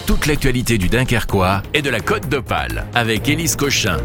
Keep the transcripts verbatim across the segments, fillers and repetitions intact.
toute l'actualité du Dunkerquois et de la Côte d'Opale avec Élise Cochin.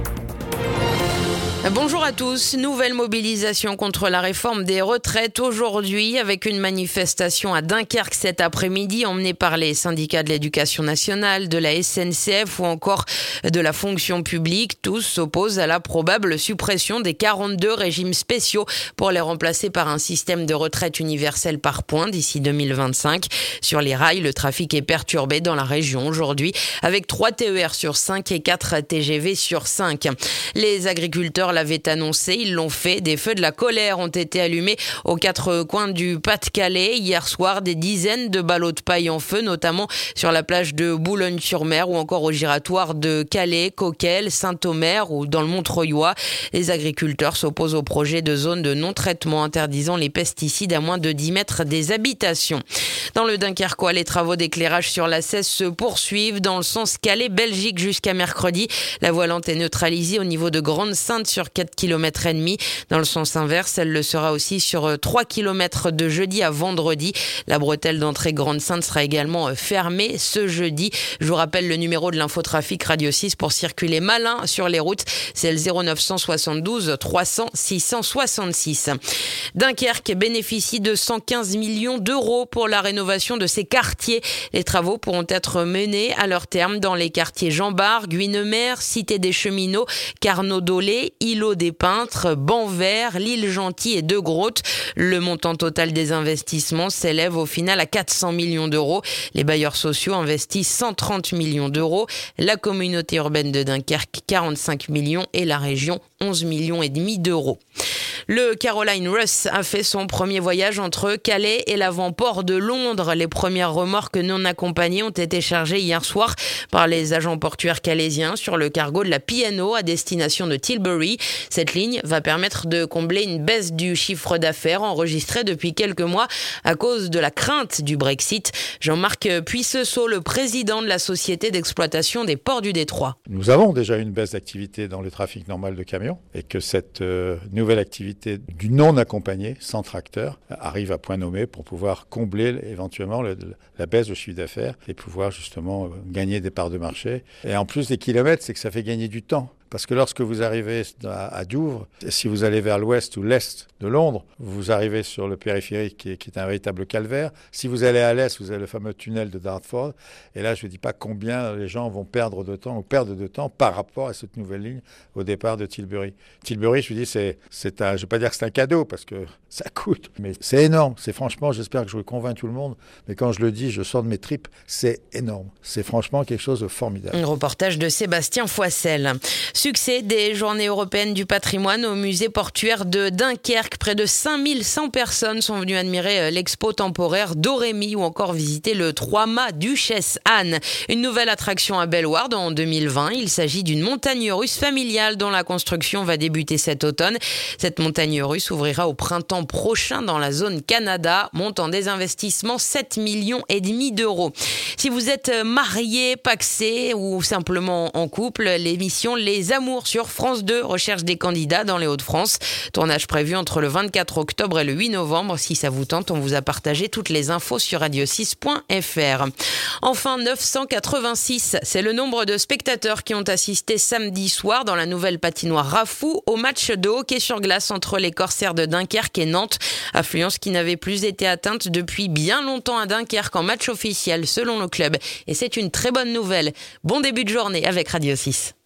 Bonjour à tous. Nouvelle mobilisation contre la réforme des retraites aujourd'hui avec une manifestation à Dunkerque cet après-midi emmenée par les syndicats de l'éducation nationale, de la S N C F ou encore de la fonction publique. Tous s'opposent à la probable suppression des quarante-deux régimes spéciaux pour les remplacer par un système de retraite universel par points d'ici deux mille vingt-cinq. Sur les rails, le trafic est perturbé dans la région aujourd'hui avec trois T E R sur cinq et quatre T G V sur cinq. Les agriculteurs l'avaient annoncé, ils l'ont fait. Des feux de la colère ont été allumés aux quatre coins du Pas-de-Calais. Hier soir, des dizaines de ballots de paille en feu, notamment sur la plage de Boulogne-sur-Mer ou encore au giratoire de Calais, Coquelles, Saint-Omer ou dans le Montreuilois. Les agriculteurs s'opposent au projet de zone de non-traitement interdisant les pesticides à moins de dix mètres des habitations. Dans le Dunkerquois, les travaux d'éclairage sur la Cèze se poursuivent dans le sens Calais-Belgique jusqu'à mercredi. La voie lente est neutralisée au niveau de Grande-Sainte sur quatre kilomètres et demi. Dans le sens inverse, elle le sera aussi sur trois kilomètres de jeudi à vendredi. La bretelle d'entrée Grande-Sainte sera également fermée ce jeudi. Je vous rappelle le numéro de l'infotrafic Radio six pour circuler malin sur les routes. C'est le zéro neuf cent soixante-douze trois cents six cent soixante-six. Dunkerque bénéficie de cent quinze millions d'euros pour la rénovation de ses quartiers. Les travaux pourront être menés à leur terme dans les quartiers Jean-Bart, Guynemer, Cité des Cheminots, Carnot-Dolé, Îlot des Peintres, Banvert, l'île Gentil et De Grotte. Le montant total des investissements s'élève au final à quatre cents millions d'euros. Les bailleurs sociaux investissent cent trente millions d'euros. La communauté urbaine de Dunkerque, quarante-cinq millions et la région, onze millions et demi d'euros. Le Caroline Russ a fait son premier voyage entre Calais et l'avant-port de Londres. Les premières remorques non accompagnées ont été chargées hier soir par les agents portuaires calaisiens sur le cargo de la P and O à destination de Tilbury. Cette ligne va permettre de combler une baisse du chiffre d'affaires enregistré depuis quelques mois à cause de la crainte du Brexit. Jean-Marc Puissesseau, le président de la société d'exploitation des ports du Détroit. Nous avons déjà une baisse d'activité dans le trafic normal de camions et que cette euh, nouvelle activité du non accompagné, sans tracteur, arrive à point nommé pour pouvoir combler éventuellement le, la baisse de chiffre d'affaires et pouvoir justement gagner des parts de marché. Et en plus des kilomètres, c'est que ça fait gagner du temps. Parce que lorsque vous arrivez à, à Douvres, si vous allez vers l'ouest ou l'est de Londres, vous arrivez sur le périphérique qui est, qui est un véritable calvaire. Si vous allez à l'est, vous avez le fameux tunnel de Dartford. Et là, je ne dis pas combien les gens vont perdre de temps ou perdre de temps par rapport à cette nouvelle ligne au départ de Tilbury. Tilbury, je vous dis, c'est, c'est un, je ne vais pas dire que c'est un cadeau parce que ça coûte, mais c'est énorme. C'est franchement, j'espère que je convainc tout le monde, mais quand je le dis, je sors de mes tripes, c'est énorme. C'est franchement quelque chose de formidable. Un reportage de Sébastien Foissel. Succès des Journées européennes du patrimoine au musée portuaire de Dunkerque. Près de cinq mille cent personnes sont venues admirer l'expo temporaire Dorémy ou encore visiter le trois-mâts Duchesse Anne. Une nouvelle attraction à Bellewaerde en deux mille vingt. Il s'agit d'une montagne russe familiale dont la construction va débuter cet automne. Cette montagne russe ouvrira au printemps prochain dans la zone Canada. Montant des investissements sept millions et demi d'euros. Si vous êtes marié, pacsé ou simplement en couple, l'émission Les Amours sur France deux recherche des candidats dans les Hauts-de-France. Tournage prévu entre le vingt-quatre octobre et le huit novembre. Si ça vous tente, on vous a partagé toutes les infos sur radio six point f r. Enfin, neuf cent quatre-vingt-six, c'est le nombre de spectateurs qui ont assisté samedi soir dans la nouvelle patinoire Rafou au match de hockey sur glace entre les Corsaires de Dunkerque et Nantes. Affluence qui n'avait plus été atteinte depuis bien longtemps à Dunkerque en match officiel selon le club. Et c'est une très bonne nouvelle. Bon début de journée avec Radio six.